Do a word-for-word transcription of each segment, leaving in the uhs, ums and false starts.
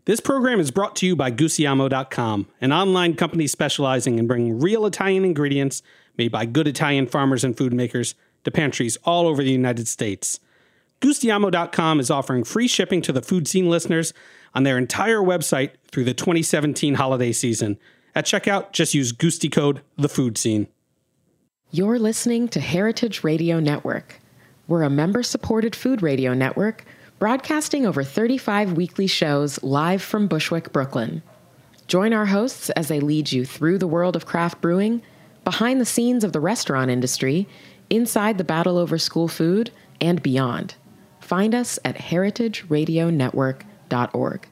This program is brought to you by Gustiamo dot com, an online company specializing in bringing real Italian ingredients made by good Italian farmers and food makers to pantries all over the United States. Gustiamo dot com is offering free shipping to the Food Scene listeners on their entire website through the twenty seventeen holiday season. At checkout, just use Gusti code The Food Scene. You're listening to Heritage Radio Network. We're a member-supported food radio network broadcasting over thirty-five weekly shows live from Bushwick, Brooklyn. Join our hosts as they lead you through the world of craft brewing, behind the scenes of the restaurant industry, inside the battle over school food, and beyond. Find us at heritage radio network dot org.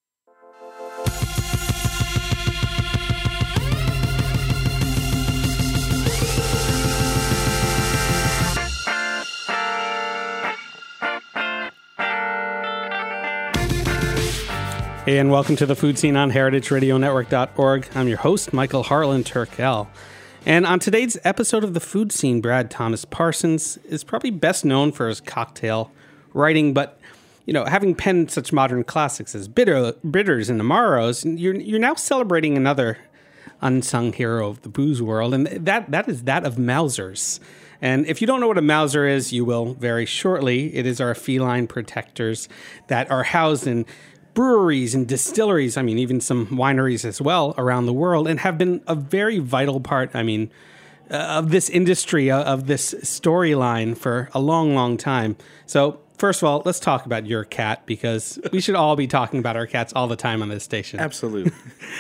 Hey, and welcome to the Food Scene on heritage radio network dot org. I'm your host, Michael Harlan Turkel. And on today's episode of the Food Scene, Brad Thomas Parsons is probably best known for his cocktail writing, but, you know, having penned such modern classics as Bitter, Bitters and Amaros, you're, you're now celebrating another unsung hero of the booze world, and that that is that of Mausers. And if you don't know what a Mauser is, you will very shortly. It is our feline protectors that are housed in breweries and distilleries, I mean, even some wineries as well around the world, and have been a very vital part, I mean, uh, of this industry, uh, of this storyline for a long, long time. So, first of all, let's talk about your cat, because we should all be talking about our cats all the time on this station. Absolutely.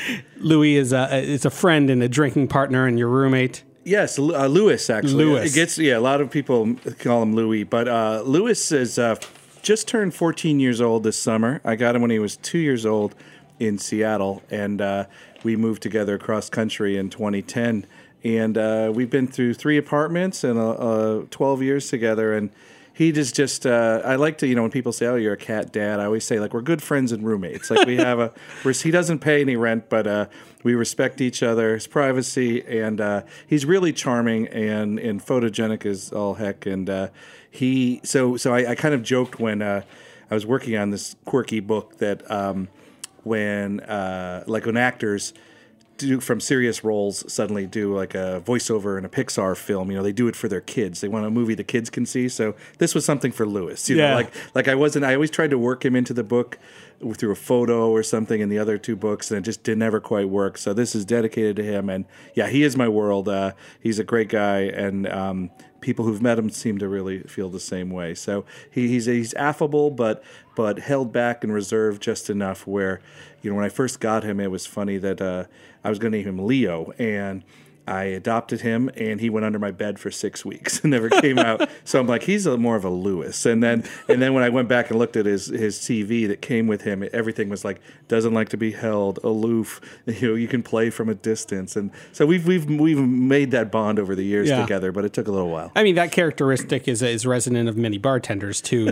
Louis is a, is a friend and a drinking partner and your roommate. Yes, uh, Louis, actually. Louis. It gets, yeah, a lot of people call him Louis, but uh, Louis is uh, just turned fourteen years old this summer. I got him when he was two years old in Seattle, and uh, we moved together across country in twenty ten. And uh, we've been through three apartments and uh, uh, twelve years together, and he just, just uh, I like to, you know, when people say, oh, you're a cat dad, I always say, like, we're good friends and roommates. Like, we have a, we're, he doesn't pay any rent, but uh, we respect each other's privacy, and uh, he's really charming and, and photogenic as all heck. And uh, he, so so I, I kind of joked when uh, I was working on this quirky book that um, when, uh, like, when actors do from serious roles suddenly do like a voiceover in a Pixar film, you know, they do it for their kids. They want a movie the kids can see. So this was something for Louis. You yeah. know, like like I wasn't. I always tried to work him into the book through a photo or something in the other two books, and it just did never quite work. So this is dedicated to him, and yeah, he is my world. Uh, he's a great guy, and um, people who've met him seem to really feel the same way. So he, he's he's affable, but but held back and reserved just enough where, you know, when I first got him, it was funny that uh, I was going to name him Leo, and I adopted him, and he went under my bed for six weeks and never came out. So I'm like, he's a, more of a Louis. And then and then when I went back and looked at his his C V that came with him, everything was like, doesn't like to be held, aloof. You know, you can play from a distance. And so we've we've we've made that bond over the years yeah. together, but it took a little while. I mean, that characteristic is is resonant of many bartenders too.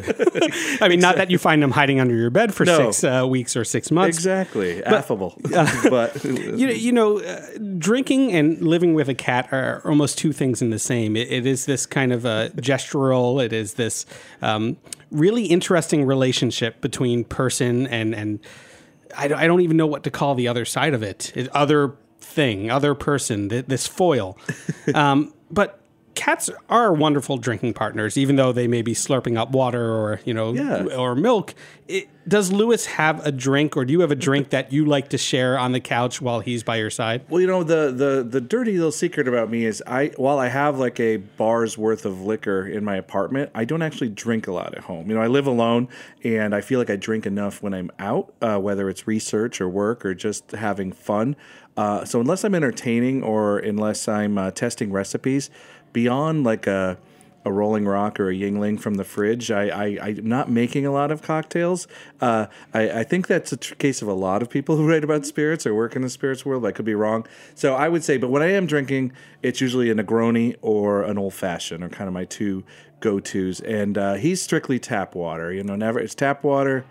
I mean, not that you find them hiding under your bed for No. six uh, weeks or six months. Exactly, But, affable. Uh, but you, you know, uh, drinking and living with a cat are almost two things in the same. It, it is this kind of a gestural. It is this um, really interesting relationship between person and and I, don't- I don't even know what to call the other side of it. it other thing, other person. th- This foil, um, but. Cats are wonderful drinking partners, even though they may be slurping up water or, you know, Yeah. or milk. It, does Louis have a drink, or do you have a drink that you like to share on the couch while he's by your side? Well, you know, the, the, the dirty little secret about me is I while I have like a bar's worth of liquor in my apartment, I don't actually drink a lot at home. You know, I live alone, and I feel like I drink enough when I'm out, uh, whether it's research or work or just having fun. Uh, so unless I'm entertaining or unless I'm uh, testing recipes, beyond like a a Rolling Rock or a Yingling from the fridge, I, I, I'm not making a lot of cocktails. Uh, I, I think that's a tr- case of a lot of people who write about spirits or work in the spirits world. I could be wrong. So I would say, but when I am drinking, it's usually a Negroni or an Old Fashioned are kind of my two go-tos. And uh, he's strictly tap water. You know, never it's tap water.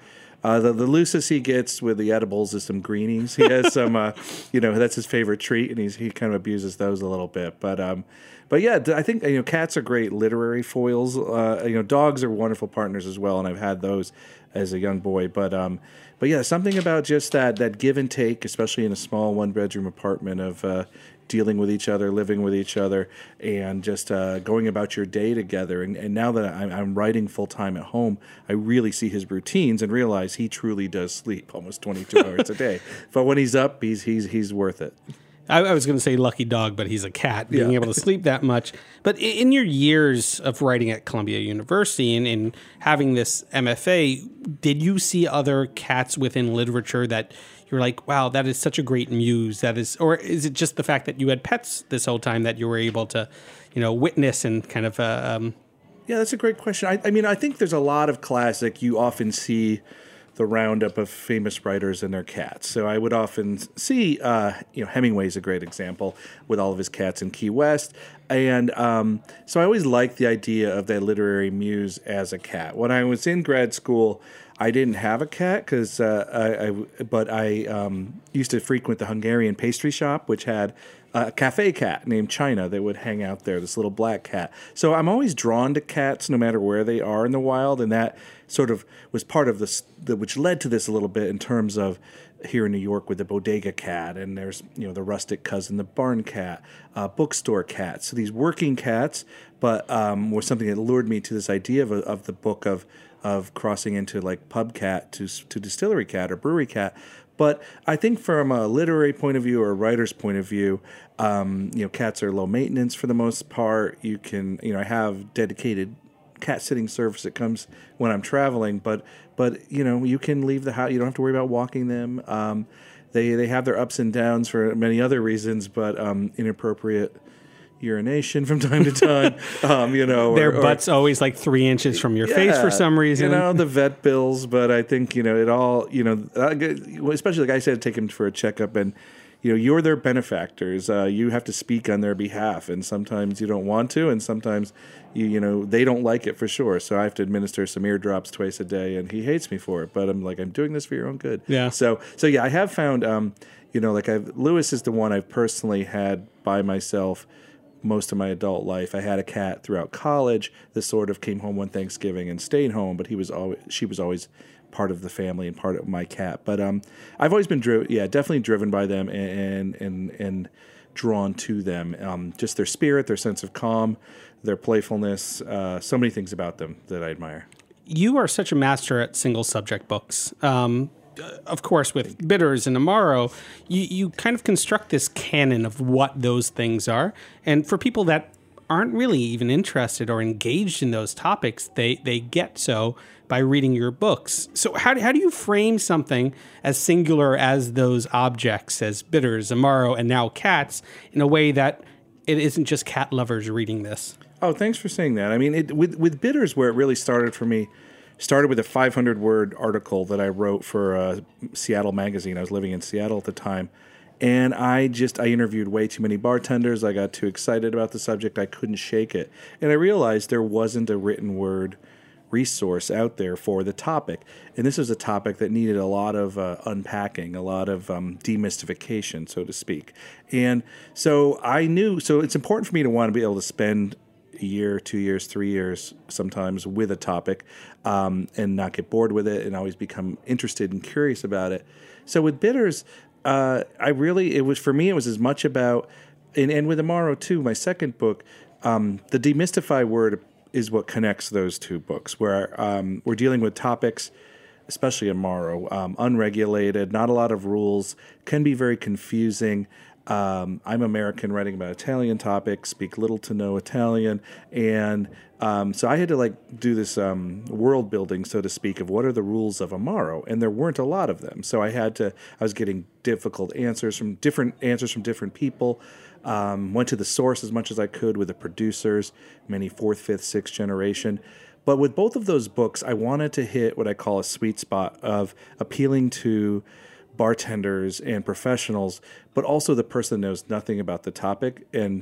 Uh, the, the loosest he gets with the edibles is some greenies. He has some, uh, you know, that's his favorite treat, and he's, he kind of abuses those a little bit. But um, but yeah, I think you know cats are great literary foils. Uh, you know, dogs are wonderful partners as well, and I've had those as a young boy. But um, but yeah, something about just that that give and take, especially in a small one bedroom apartment of. Uh, dealing with each other, living with each other, and just uh, going about your day together. And, and now that I'm, I'm writing full-time at home, I really see his routines and realize he truly does sleep almost twenty-two hours a day. But when he's up, he's he's he's worth it. I, I was going to say lucky dog, but he's a cat, being yeah. able to sleep that much. But in your years of writing at Columbia University and, and having this M F A, did you see other cats within literature that you're like, wow, that is such a great muse? That is, or is it just the fact that you had pets this whole time that you were able to, you know, witness and kind of? Uh, um... Yeah, that's a great question. I, I mean, I think there's a lot of classic. You often see the roundup of famous writers and their cats. So I would often see, uh, you know, Hemingway's a great example with all of his cats in Key West. And um, so I always liked the idea of that literary muse as a cat. When I was in grad school, I didn't have a cat because, uh, I, I, but I um, used to frequent the Hungarian pastry shop, which had a cafe cat named China that would hang out there, this little black cat. So I'm always drawn to cats no matter where they are in the wild, and that sort of was part of this, the, which led to this a little bit in terms of here in New York with the bodega cat, and there's you know the rustic cousin, the barn cat, uh, bookstore cats. So these working cats, but um, was something that lured me to this idea of, of the book of of crossing into like pub cat to to distillery cat or brewery cat. But I think from a literary point of view or a writer's point of view, um, you know, cats are low maintenance for the most part. You can, you know, I have dedicated cat sitting service that comes when I'm traveling, but but you know, you can leave the house. You don't have to worry about walking them. Um, they they have their ups and downs for many other reasons, but um, inappropriate urination from time to time, um, you know. Their or, butt's or, always like three inches from your yeah, face for some reason. You know, the vet bills, but I think, you know, it all, you know, especially like I said, take him for a checkup and, you know, you're their benefactors. Uh, you have to speak on their behalf, and sometimes you don't want to, and sometimes, you you know, they don't like it for sure. So I have to administer some eardrops twice a day, and he hates me for it. But I'm like, I'm doing this for your own good. Yeah. So, so yeah, I have found, um, you know, like I've, Lewis is the one I've personally had by myself most of my adult life. I had a cat throughout college that sort of came home one Thanksgiving and stayed home, but he was always, she was always part of the family and part of my cat. But um, I've always been driven, yeah, definitely driven by them and and and drawn to them. Um, just their spirit, their sense of calm, their playfulness. Uh, so many things about them that I admire. You are such a master at single subject books. Um, of course, with Bitters and Amaro, you, you kind of construct this canon of what those things are. And for people that aren't really even interested or engaged in those topics, they, they get so by reading your books. So how do, how do you frame something as singular as those objects, as Bitters, Amaro, and now cats, in a way that it isn't just cat lovers reading this? Oh, thanks for saying that. I mean, it, with, with Bitters, where it really started for me, started with a five hundred word article that I wrote for uh, Seattle Magazine. I was living in Seattle at the time. And I just, I interviewed way too many bartenders. I got too excited about the subject. I couldn't shake it. And I realized there wasn't a written word resource out there for the topic. And this is a topic that needed a lot of uh, unpacking, a lot of um, demystification, so to speak. And so I knew, so it's important for me to want to be able to spend a year, two years, three years sometimes with a topic um, and not get bored with it and always become interested and curious about it. So with Bitters, uh, I really, it was, for me, it was as much about, and, and with Amaro too, my second book, um, the demystify word is what connects those two books, where um, we're dealing with topics, especially Amaro, um, unregulated, not a lot of rules, can be very confusing. Um, I'm American, writing about Italian topics, speak little to no Italian, and um, so I had to like do this um, world building, so to speak, of what are the rules of Amaro, and there weren't a lot of them. So I had to, I was getting difficult answers from different answers from different people. Um, went to the source as much as I could with the producers, many fourth, fifth, sixth generation. But with both of those books, I wanted to hit what I call a sweet spot of appealing to bartenders and professionals, but also the person that knows nothing about the topic and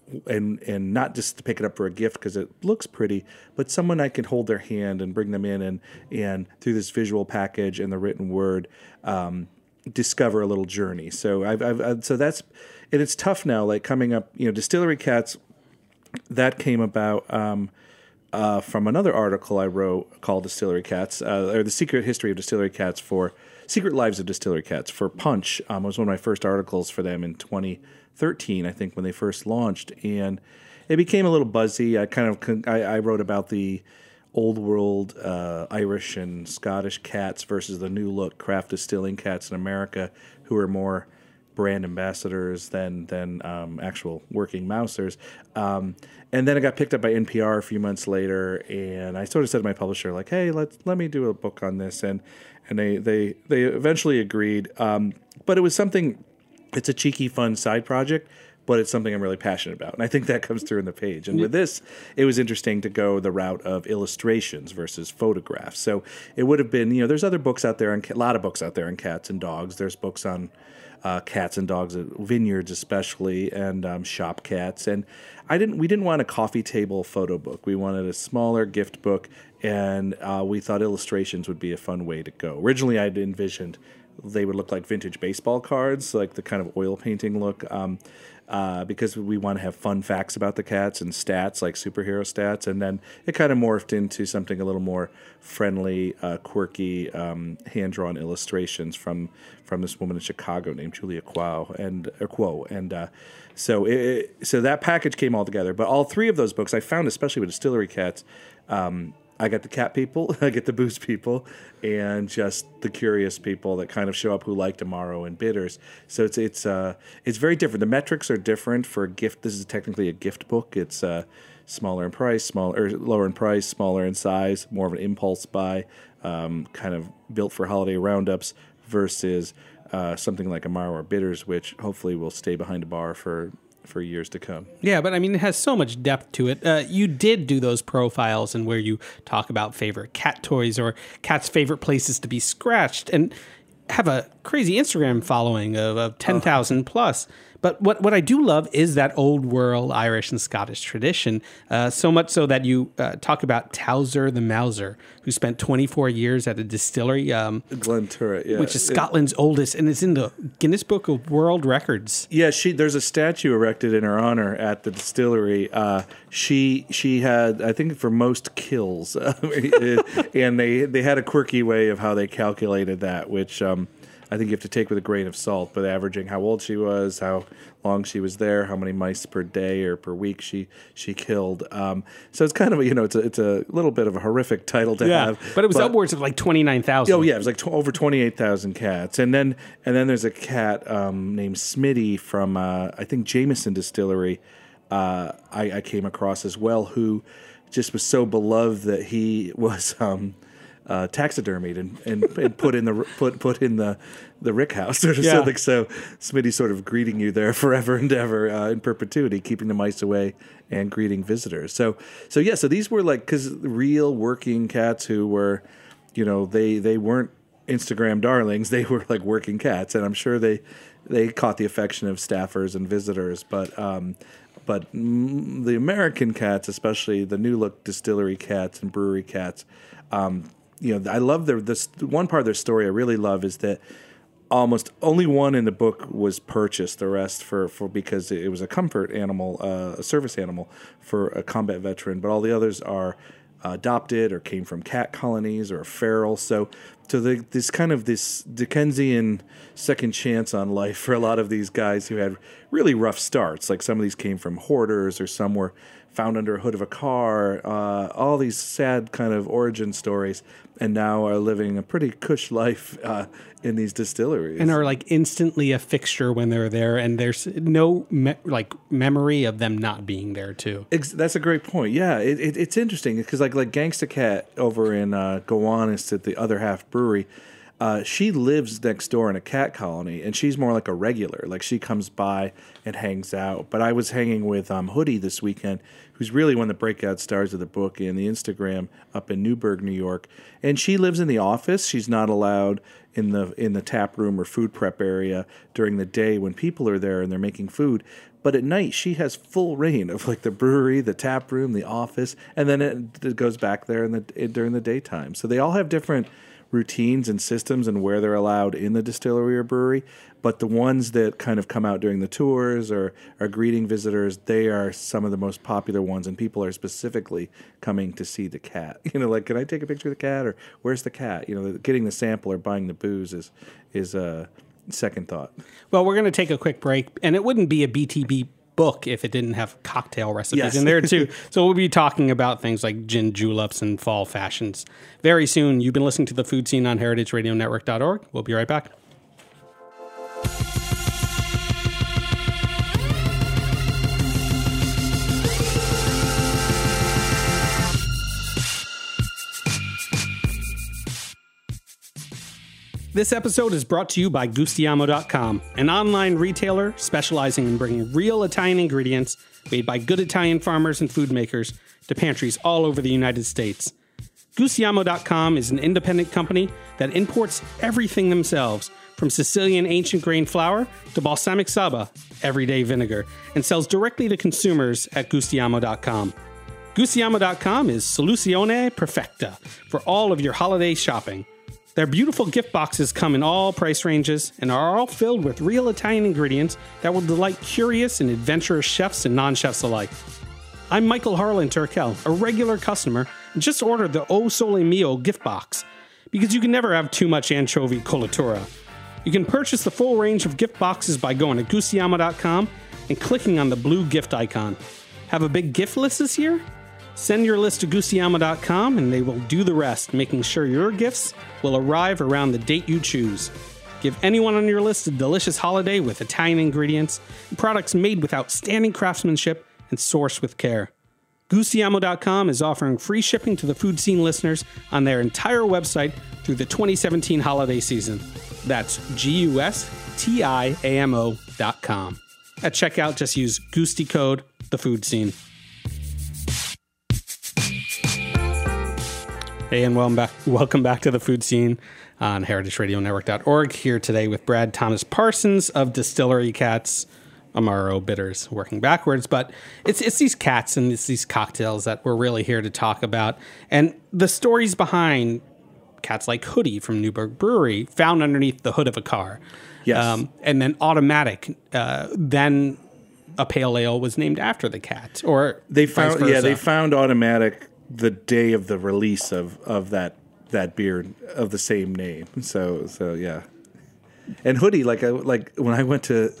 and and not just to pick it up for a gift because it looks pretty, but someone I can hold their hand and bring them in and and through this visual package and the written word, um, discover a little journey. So I've, I've, I've so that's and it's tough now. Like coming up, you know, Distillery Cats. That came about um, uh, from another article I wrote called Distillery Cats, uh, or the Secret History of Distillery Cats for Secret Lives of Distillery Cats for Punch. Um, it was one of my first articles for them in twenty thirteen, I think, when they first launched, and it became a little buzzy. I kind of I, I wrote about the old world uh, Irish and Scottish cats versus the new look craft distilling cats in America, who are more brand ambassadors than than um, actual working mousers. Um, and then it got picked up by N P R a few months later, and I sort of said to my publisher, like, "Hey, let's let me do a book on this," and and they they they eventually agreed. Um, but it was something. It's a cheeky, fun side project, but it's something I'm really passionate about, and I think that comes through in the page. And with this, it was interesting to go the route of illustrations versus photographs. So it would have been, you know, there's other books out there, and a lot of books out there on cats and dogs. There's books on Uh, cats and dogs at vineyards, especially, and um, shop cats. And I didn't. We didn't want a coffee table photo book. We wanted a smaller gift book, and uh, we thought illustrations would be a fun way to go. Originally, I'd envisioned they would look like vintage baseball cards, like the kind of oil painting look, um, uh, because we want to have fun facts about the cats and stats, like superhero stats. And then it kind of morphed into something a little more friendly, uh, quirky, um, hand-drawn illustrations from from this woman in Chicago named Julia Quo, and uh, Quo, and uh, so it, so that package came all together. But all three of those books I found, especially with Distillery Cats. Um, I got the cat people, I get the booze people, and just the curious people that kind of show up who like Amaro and bitters. So it's it's uh, it's very different. The metrics are different for a gift. This is technically a gift book. It's uh, smaller in price, smaller or lower in price, smaller in size, more of an impulse buy, um, kind of built for holiday roundups versus uh, something like Amaro or bitters, which hopefully will stay behind a bar for. for years to come. Yeah, but I mean, it has so much depth to it. Uh, you did do those profiles and where you talk about favorite cat toys or cats' favorite places to be scratched and have a crazy Instagram following of, of ten thousand oh. plus. But what, what I do love is that old world Irish and Scottish tradition, uh, so much so that you uh, talk about Towser the Mouser, who spent twenty-four years at a distillery. Um, Glenturret, yeah. Which is Scotland's it, oldest, and it's in the Guinness Book of World Records. Yeah, she there's a statue erected in her honor at the distillery. Uh, she she had, I think, for most kills, and they, they had a quirky way of how they calculated that, which... Um, I think you have to take with a grain of salt, but averaging how old she was, how long she was there, how many mice per day or per week she she killed. Um, so it's kind of a, you know, it's a, it's a little bit of a horrific title to yeah, have. But it was but, upwards of like twenty-nine thousand. Oh, yeah, it was like tw- over twenty-eight thousand cats. And then and then there's a cat um, named Smitty from, uh, I think, Jameson Distillery uh, I, I came across as well, who just was so beloved that he was... Um, Uh, taxidermied and, and, and put in the put put in the the rick house or yeah. something. So Smitty's sort of greeting you there forever and ever uh, in perpetuity, keeping the mice away and greeting visitors. So so yeah, so these were like because real working cats who were, you know, they they weren't Instagram darlings. They were like working cats, and I'm sure they they caught the affection of staffers and visitors. But um, but mm, the American cats, especially the new look distillery cats and brewery cats. Um, You know, I love their this one part of their story I really love is that almost only one in the book was purchased. The rest for, for because it was a comfort animal, uh, a service animal for a combat veteran. But all the others are uh, adopted or came from cat colonies or feral. So, so the, this kind of this Dickensian second chance on life for a lot of these guys who had really rough starts. Like some of these came from hoarders or some were found under a hood of a car, uh, all these sad kind of origin stories, and now are living a pretty cush life uh, in these distilleries. And are like instantly a fixture when they're there, and there's no me- like memory of them not being there too. Ex- that's a great point. Yeah, it, it, it's interesting because like like Gangsta Cat over in uh, Gowanus at the Other Half Brewery, Uh, she lives next door in a cat colony, and she's more like a regular. Like, she comes by and hangs out. But I was hanging with um, Hoodie this weekend, who's really one of the breakout stars of the book and the Instagram up in Newburgh, New York. And she lives in the office. She's not allowed in the in the tap room or food prep area during the day when people are there and they're making food. But at night, she has full reign of like the brewery, the tap room, the office, and then it, it goes back there in the it, during the daytime. So they all have different routines and systems and where they're allowed in the distillery or brewery. But the ones that kind of come out during the tours or are greeting visitors, they are some of the most popular ones, and people are specifically coming to see the cat. You know, like, can I take a picture of the cat, or where's the cat? You know, getting the sample or buying the booze is is a second thought. Well, we're going to take a quick break, and it wouldn't be a B T B book if it didn't have cocktail recipes yes. in there too. So we'll be talking about things like gin juleps and fall fashions very soon. You've been listening to The Food Scene on heritage radio network dot org. We'll be right back. This episode is brought to you by Gustiamo dot com, an online retailer specializing in bringing real Italian ingredients made by good Italian farmers and food makers to pantries all over the United States. Gustiamo dot com is an independent company that imports everything themselves, from Sicilian ancient grain flour to balsamic saba, everyday vinegar, and sells directly to consumers at Gustiamo dot com. Gustiamo dot com is soluzione perfecta for all of your holiday shopping. Their beautiful gift boxes come in all price ranges and are all filled with real Italian ingredients that will delight curious and adventurous chefs and non-chefs alike. I'm Michael Harlan Turkel, a regular customer, and just ordered the O Sole Mio gift box, because you can never have too much anchovy colatura. You can purchase the full range of gift boxes by going to Gustiamo dot com and clicking on the blue gift icon. Have a big gift list this year? Send your list to Gustiamo dot com and they will do the rest, making sure your gifts will arrive around the date you choose. Give anyone on your list a delicious holiday with Italian ingredients and products made with outstanding craftsmanship and sourced with care. Gustiamo dot com is offering free shipping to the Food Scene listeners on their entire website through the twenty seventeen holiday season. That's G U S T I A M O dot com. At checkout, just use Gusti code, The Food Scene. Hey, and welcome back, welcome back to The Food Scene on heritage radio network dot org. Here today with Brad Thomas Parsons of Distillery Cats, Amaro Bitters, working backwards. But it's it's these cats and it's these cocktails that we're really here to talk about. And the stories behind cats like Hoodie from Newburgh Brewery, found underneath the hood of a car. Yes. Um, and then Automatic, uh, then a pale ale was named after the cat. Or they vice found versa. yeah, they found Automatic the day of the release of, of that that beer of the same name. So so yeah, and Hoodie, like I, like when I went to,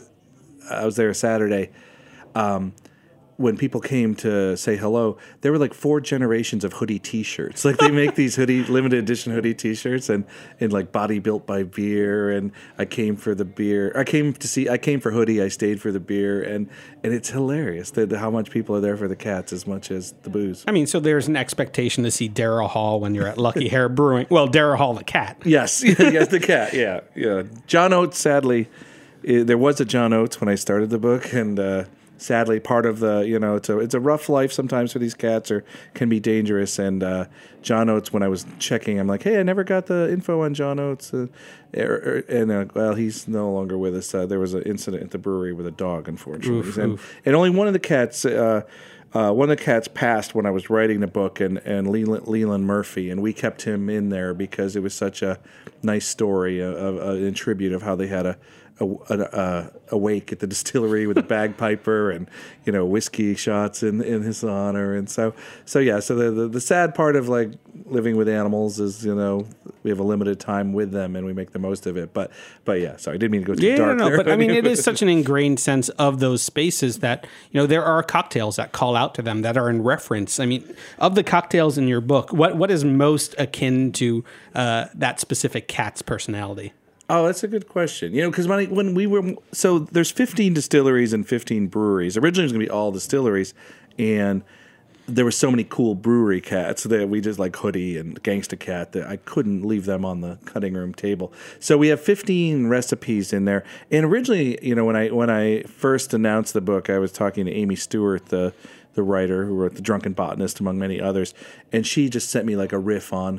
I was there Saturday. Um, when people came to say hello, there were like four generations of Hoodie T-shirts. Like they make these Hoodie limited edition Hoodie T-shirts, and and like Body Built by Beer. And I came for the beer. I came to see. I came for Hoodie. I stayed for the beer. And and it's hilarious that how much people are there for the cats as much as the booze. I mean, so there's an expectation to see Darrell Hall when you're at Lucky Hair Brewing. Well, Darrell Hall the cat. Yes, yes, the cat. Yeah, yeah. John Oates. Sadly, eh, there was a John Oates when I started the book, and. Uh, Sadly, part of the, you know, it's a, it's a rough life sometimes for these cats, or can be dangerous. And uh, John Oates, when I was checking, I'm like, hey, I never got the info on John Oates. Uh, er, er, and, uh, well, he's no longer with us. Uh, there was an incident at the brewery with a dog, unfortunately. Oof, and, oof. and only one of the cats, uh, uh, one of the cats passed when I was writing the book, and, and Leland, Leland Murphy. And we kept him in there because it was such a nice story, uh, uh, in tribute of how they had a, A, a, a wake at the distillery with a bagpiper and, you know, whiskey shots in in his honor. And so so yeah so the, the the sad part of like living with animals is, you know, we have a limited time with them and we make the most of it. But but yeah sorry I didn't mean to go too yeah, dark no, no, there. But I mean, it is such an ingrained sense of those spaces that, you know, there are cocktails that call out to them that are in reference. I mean, of the cocktails in your book, what what is most akin to uh, that specific cat's personality? Oh, that's a good question. You know, because when, when we were, so there's fifteen distilleries and fifteen breweries. Originally, it was going to be all distilleries, and there were so many cool brewery cats that we just like Hoodie and Gangsta Cat that I couldn't leave them on the cutting room table. So we have fifteen recipes in there. And originally, you know, when I when I first announced the book, I was talking to Amy Stewart, the the writer who wrote The Drunken Botanist, among many others, and she just sent me like a riff on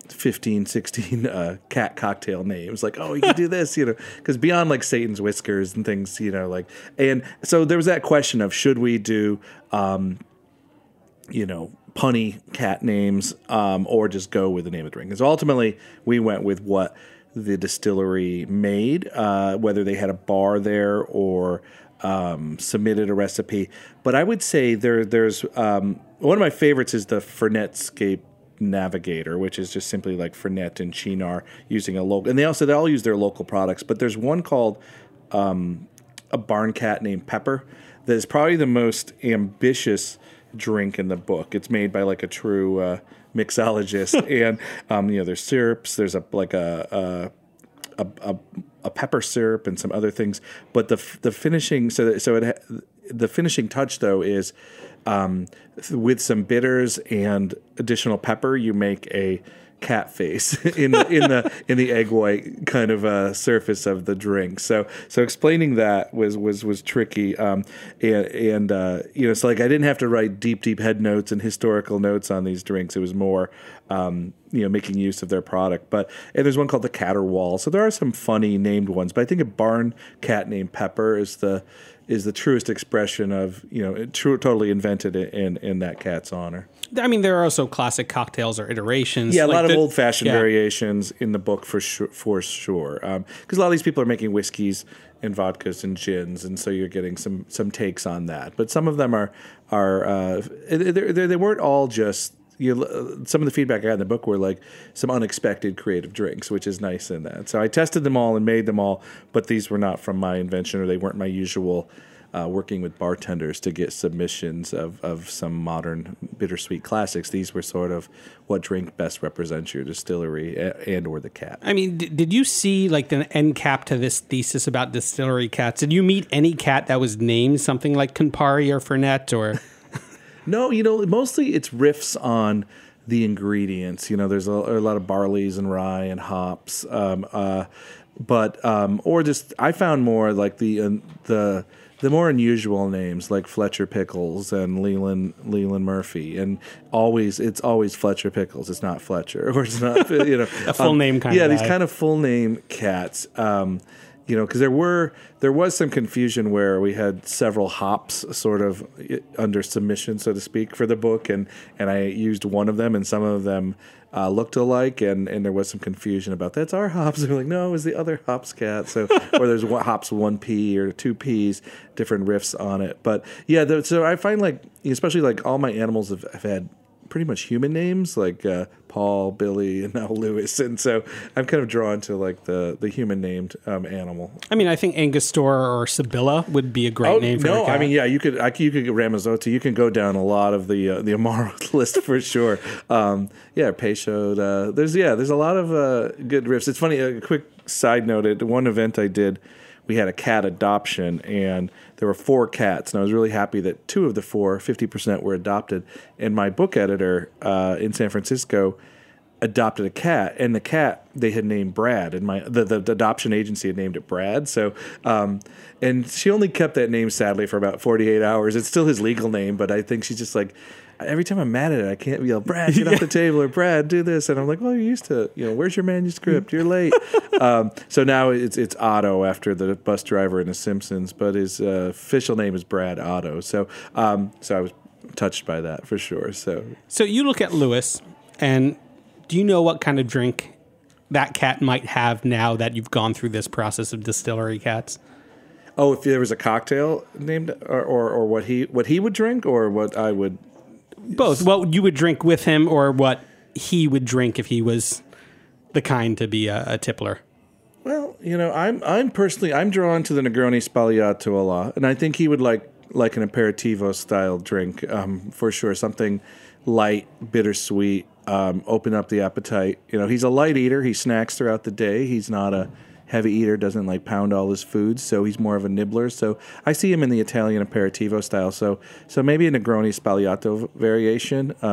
fifteen, sixteen uh, cat cocktail names. Like, oh, you can do this, you know, because beyond like Satan's whiskers and things, you know, like, and so there was that question of should we do, um, you know, punny cat names um, or just go with the name of the drink. Because ultimately we went with what the distillery made, uh, whether they had a bar there or um, submitted a recipe. But I would say there, there's um, one of my favorites is the Fernetscape Navigator, which is just simply like Fernet and Cynar using a local, and they also they all use their local products. But there's one called um, a barn cat named Pepper that is probably the most ambitious drink in the book. It's made by like a true uh, mixologist, and um, you know there's syrups, there's a like a a, a a pepper syrup and some other things. But the the finishing so so it the finishing touch though is. Um, with some bitters and additional pepper, you make a cat face in the in the in the egg white kind of uh, surface of the drink. So so explaining that was was was tricky. Um, and and uh, you know, so like I didn't have to write deep deep head notes and historical notes on these drinks. It was more um, you know making use of their product. But and there's one called the Caterwaul. So there are some funny named ones. But I think a barn cat named Pepper is the is the truest expression of, you know, true, totally invented in in that cat's honor. I mean, there are also classic cocktails or iterations. Yeah, a like lot the, of old-fashioned yeah. variations in the book for sure. For sure, because um, a lot of these people are making whiskeys and vodkas and gins, and so you're getting some some takes on that. But some of them are are uh, they they weren't all just. You, uh, some of the feedback I got in the book were like some unexpected creative drinks, which is nice in that. So I tested them all and made them all, but these were not from my invention, or they weren't my usual uh, working with bartenders to get submissions of, of some modern bittersweet classics. These were sort of what drink best represents your distillery and or the cat. I mean, d- did you see like the end cap to this thesis about distillery cats? Did you meet any cat that was named something like Campari or Fernet or... No, you know, mostly it's riffs on the ingredients. You know, there's a, a lot of barleys and rye and hops, um, uh, but um, or just I found more like the uh, the the more unusual names like Fletcher Pickles and Leland Leland Murphy, and always it's always Fletcher Pickles. It's not Fletcher, or it's not you know a full um, name kind yeah, of these guy. kind of full name cats. Um, You know, because there were there was some confusion where we had several hops sort of under submission, so to speak, for the book, and, and I used one of them, and some of them uh, looked alike, and, and there was some confusion about that's our hops. And we're like, no, it was the other hops cat. So or there's one, hops one P or two Ps, different riffs on it. But yeah, the, so I find like especially like all my animals have, have had pretty much human names like uh, Paul, Billy, and now Lewis, and so I'm kind of drawn to like the the human named um, animal. I mean, I think Angostura or Sibylla would be a great Oh name for no, a cat. I mean yeah, you could I, you could get Ramazotti. You can go down a lot of the uh, the Amaro list for sure. Um, yeah, Peychaud. Uh, there's yeah, there's a lot of uh, good riffs. It's funny. A quick side note: at one event I did, we had a cat adoption, and there were four cats, and I was really happy that two of the four, fifty percent, were adopted. And my book editor uh, in San Francisco adopted a cat, and the cat they had named Brad, and my the, the, the adoption agency had named it Brad. So, um, and she only kept that name sadly for about forty-eight hours. It's still his legal name, but I think she's just like, every time I'm mad at it, I can't yell, Brad, get off the table, or Brad, do this. And I'm like, well, you're used to, you know, where's your manuscript? You're late. um, so now it's it's Otto after the bus driver in The Simpsons, but his uh, official name is Brad Otto. So, um, so I was touched by that for sure. So, so you look at Lewis, and do you know what kind of drink that cat might have now that you've gone through this process of distillery cats? oh, if there was a cocktail named, or or, or what he what he would drink, or what I would. Both. What you would drink with him, or what he would drink if he was the kind to be a, a tippler. Well, you know, I'm I'm personally I'm drawn to the Negroni Sbagliato a lot, and I think he would like like an aperitivo style drink um, for sure. Something light, bittersweet, um, open up the appetite. You know, he's a light eater. He snacks throughout the day. He's not a heavy eater, doesn't like pound all his foods, so he's more of a nibbler. So I see him in the Italian aperitivo style. So so maybe a Negroni Sbagliato variation um,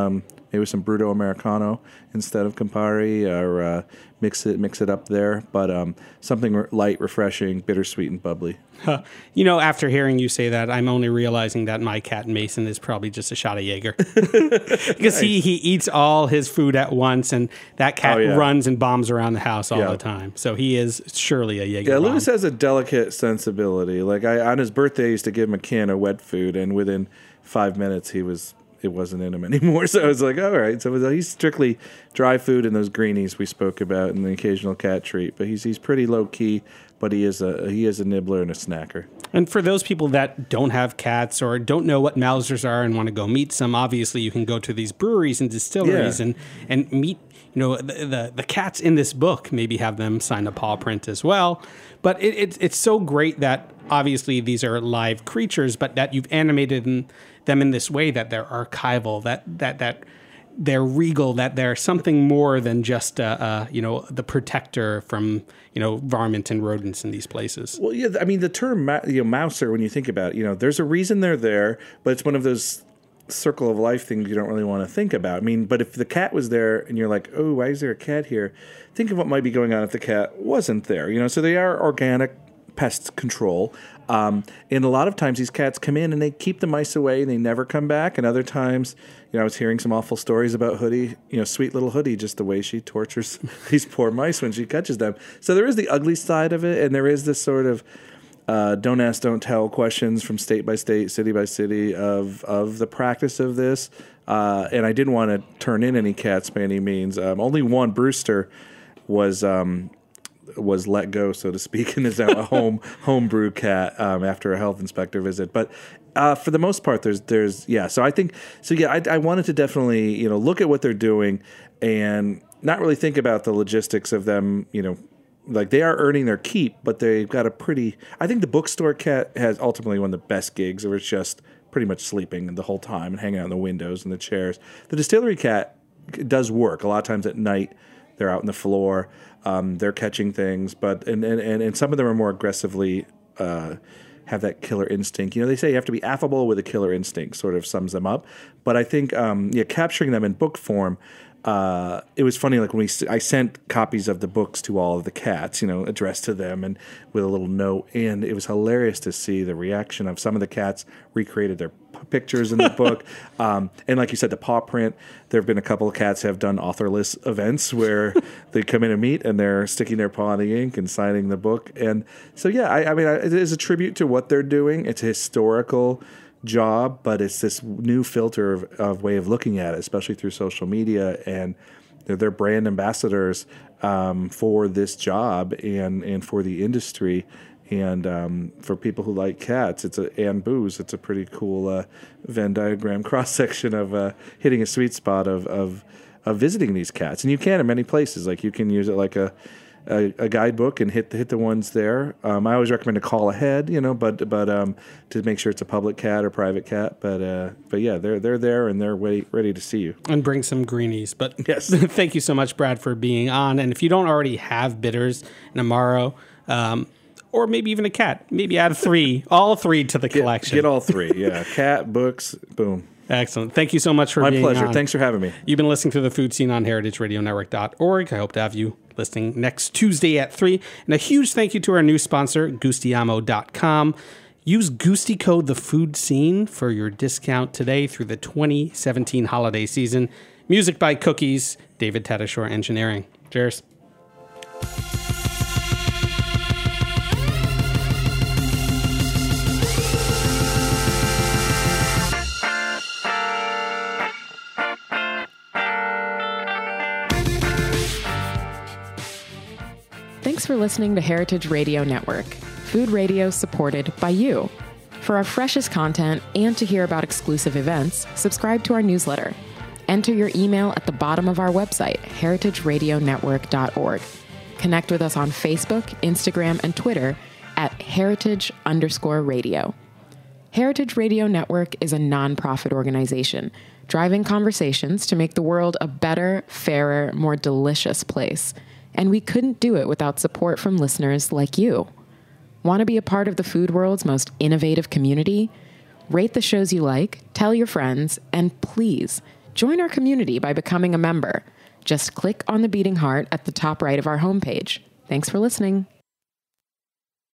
maybe some Bruto Americano instead of Campari, or uh, mix it mix it up there. But um, something re- light, refreshing, bittersweet, and bubbly. Huh. You know, after hearing you say that, I'm only realizing that my cat Mason is probably just a shot of Jaeger. Because nice. he, he eats all his food at once, and that cat oh, yeah. runs and bombs around the house all yeah. the time. So he is surely a Jaeger Yeah, bomb. Lewis has a delicate sensibility. Like, I on his birthday, I used to give him a can of wet food, and within five minutes, he was... it wasn't in him anymore. So I was like, all right. So he's strictly dry food and those greenies we spoke about and the occasional cat treat. But he's he's pretty low key, but he is a he is a nibbler and a snacker. And for those people that don't have cats or don't know what Mausers are and want to go meet some, obviously you can go to these breweries and distilleries yeah. and, and meet, you know, the, the the cats in this book. Maybe have them sign a paw print as well. But it, it, it's so great that obviously these are live creatures, but that you've animated in, them in this way, that they're archival, that that that they're regal, that they're something more than just uh, uh, you know, the protector from, you know, varmint and rodents in these places. Well, yeah, I mean the term you know, mouser, when you think about it, you know, there's a reason they're there, but it's one of those circle of life things you don't really want to think about. I mean, but if the cat was there and you're like, oh, why is there a cat here? Think of what might be going on if the cat wasn't there. You know, so they are organic pest control. Um, and a lot of times these cats come in and they keep the mice away and they never come back. And other times, you know, I was hearing some awful stories about Hoodie, you know, sweet little Hoodie, just the way she tortures these poor mice when she catches them. So there is the ugly side of it. And there is this sort of uh, don't ask, don't tell questions from state by state, city by city of, of the practice of this. Uh, and I didn't want to turn in any cats by any means. Um, only one, Brewster, was... Um, was let go, so to speak, and is now a home homebrew cat um, after a health inspector visit. But uh, for the most part, there's there's yeah. So I think so. Yeah, I, I wanted to definitely you know look at what they're doing and not really think about the logistics of them. You know, like they are earning their keep, but they've got a pretty. I think the bookstore cat has ultimately one of the best gigs, where it's just pretty much sleeping the whole time and hanging out in the windows and the chairs. The distillery cat does work a lot of times at night. They're out on the floor. Um, they're catching things, but and, and, and some of them are more aggressively uh, have that killer instinct. You know, they say you have to be affable with a killer instinct, sort of sums them up. But I think um, yeah, capturing them in book form. Uh, it was funny, like when we I sent copies of the books to all of the cats, you know, addressed to them and with a little note, and it was hilarious to see the reaction of some of the cats recreated their p- pictures in the book, um, and like you said, the paw print. There have been a couple of cats have done authorless events where they come in and meet and they're sticking their paw in the ink and signing the book, and so yeah, I, I mean, I, it is a tribute to what they're doing. It's a historical job, but it's this new filter of, of way of looking at it, especially through social media, and they're, they're brand ambassadors um, for this job and and for the industry, and um, for people who like cats, it's a and booze. It's a pretty cool uh, Venn diagram cross section of uh, hitting a sweet spot of, of of visiting these cats, and you can in many places. Like you can use it like a A, a guidebook and hit the, hit the ones there. Um, I always recommend to call ahead, you know, but but um, to make sure it's a public cat or private cat. But uh, but yeah, they're they're there and they're ready ready to see you. And bring some greenies. But yes, thank you so much, Brad, for being on. And if you don't already have bitters and Amaro, um, or maybe even a cat, maybe add three, all three to the collection. Get, get all three, yeah. Cat, books, boom. Excellent. Thank you so much for My being pleasure. on. Thanks for having me. You've been listening to The Food Scene on heritage radio network dot org. I hope to have you listening next Tuesday at three. And a huge thank you to our new sponsor, Gustiamo dot com. Use Gusti code The Food Scene for your discount today through the twenty seventeen holiday season. Music by Cookies, David Tadashore Engineering. Cheers. Thanks for listening to Heritage Radio Network, food radio supported by you. For our freshest content and to hear about exclusive events, subscribe to our newsletter. Enter your email at the bottom of our website, heritage radio network dot org. Connect with us on Facebook, Instagram, and Twitter at heritage underscore radio. Heritage Radio Network is a nonprofit organization driving conversations to make the world a better, fairer, more delicious place. And we couldn't do it without support from listeners like you. Want to be a part of the food world's most innovative community? Rate the shows you like, tell your friends, and please Join our community by becoming a member. Just click on the beating heart at the top right of our homepage. Thanks for listening.